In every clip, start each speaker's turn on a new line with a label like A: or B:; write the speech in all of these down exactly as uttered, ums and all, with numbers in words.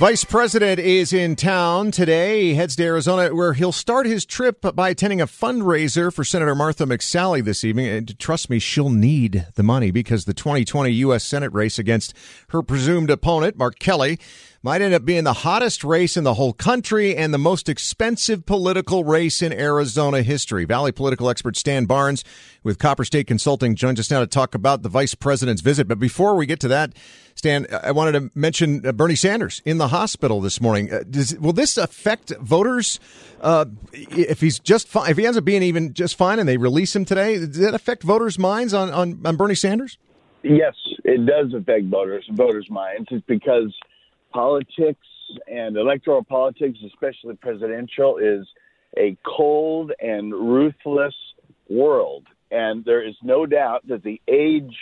A: Vice President is in town today. He heads to Arizona, where he'll start his trip by attending a fundraiser for Senator Martha McSally this evening. And trust me, she'll need the money because the twenty twenty U S Senate race against her presumed opponent, Mark Kelly, might end up being the hottest race in the whole country and the most expensive political race in Arizona history. Valley political expert Stan Barnes with Copper State Consulting joins us now to talk about the vice president's visit. But before we get to that, Stan, I wanted to mention uh, Bernie Sanders in the hospital this morning. Uh, does, will this affect voters uh, if he's just fi- if he ends up being even just fine and they release him today? Does that affect voters' minds on, on, on Bernie Sanders?
B: Yes, it does affect voters voters' minds. It's because politics and electoral politics, especially presidential, is a cold and ruthless world. And there is no doubt that the age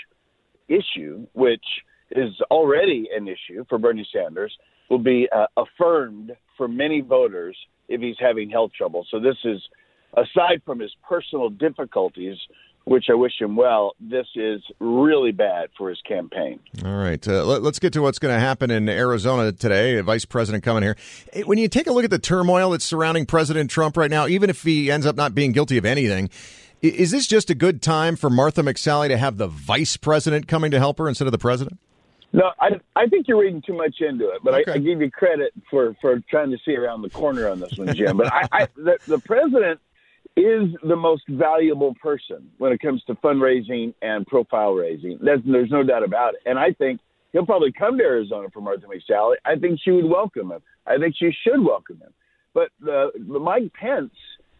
B: issue, which is already an issue for Bernie Sanders, will be uh, affirmed for many voters if he's having health trouble. So this is, aside from his personal difficulties, which I wish him well, this is really bad for his campaign.
A: All right. Uh, let, let's get to what's going to happen in Arizona today. A vice president coming here. When you take a look at the turmoil that's surrounding President Trump right now, even if he ends up not being guilty of anything, is this just a good time for Martha McSally to have the vice president coming to help her instead of the president?
B: No, I, I think you're reading too much into it, but
A: okay.
B: I, I give you credit for, for trying to see around the corner on this one, Jim. But I, I the, the president is the most valuable person when it comes to fundraising and profile raising. There's, there's no doubt about it. And I think he'll probably come to Arizona for Martha McSally. I think she would welcome him. I think she should welcome him. But the, the Mike Pence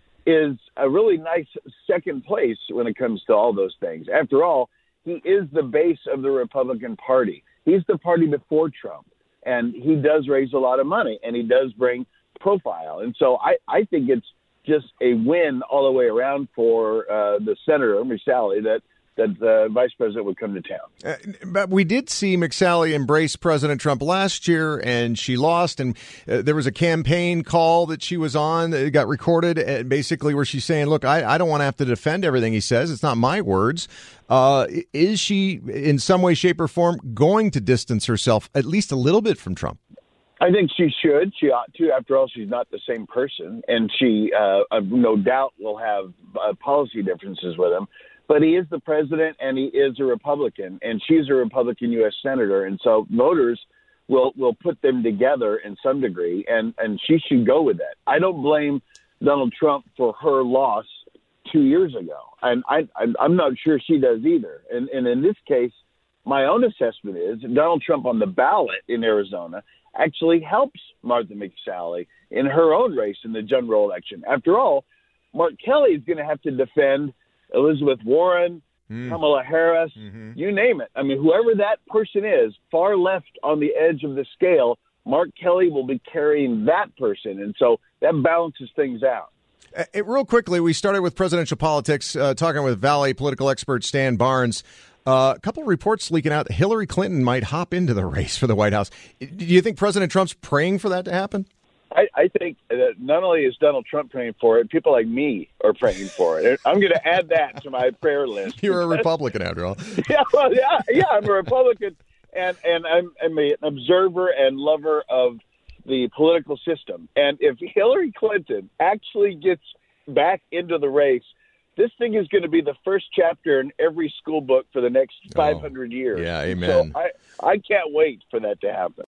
B: is a really nice second place when it comes to all those things. After all, he is the base of the Republican Party. He's the party before Trump, and he does raise a lot of money, and he does bring profile. And so I, I think it's just a win all the way around for uh, the Senator, McSally, that that the vice president would come to town.
A: Uh, but we did see McSally embrace President Trump last year, and she lost. And uh, there was a campaign call that she was on that got recorded, uh, basically where she's saying, look, I, I don't want to have to defend everything he says. It's not my words. Uh, is she, in some way, shape, or form, going to distance herself at least a little bit from Trump?
B: I think she should. She ought to. After all, she's not the same person, and she, uh, no doubt, will have uh, policy differences with him. But he is the president, and he is a Republican, and she's a Republican U S senator, and so voters will will put them together in some degree, and, and she should go with that. I don't blame Donald Trump for her loss two years ago, and I, I'm not sure she does either. And, and in this case, my own assessment is Donald Trump on the ballot in Arizona actually helps Martha McSally in her own race in the general election. After all, Mark Kelly is going to have to defend Elizabeth Warren, mm. Kamala Harris, mm-hmm. you name it. I mean, whoever that person is, far left on the edge of the scale, Mark Kelly will be carrying that person. And so that balances things out.
A: Uh, real quickly, we started with presidential politics, uh, talking with Valley political expert Stan Barnes. Uh, a couple of reports leaking out that Hillary Clinton might hop into the race for the White House. Do you think President Trump's praying for that to happen?
B: I, I think that not only is Donald Trump praying for it, people like me are praying for it. I'm going to add that to my prayer list.
A: You're a Republican, after all.
B: yeah, well, yeah, yeah, I'm a Republican, and, and I'm, I'm an observer and lover of the political system. And if Hillary Clinton actually gets back into the race, this thing is going to be the first chapter in every school book for the next five hundred
A: oh,
B: years.
A: Yeah, amen.
B: So I, I can't wait for that to happen.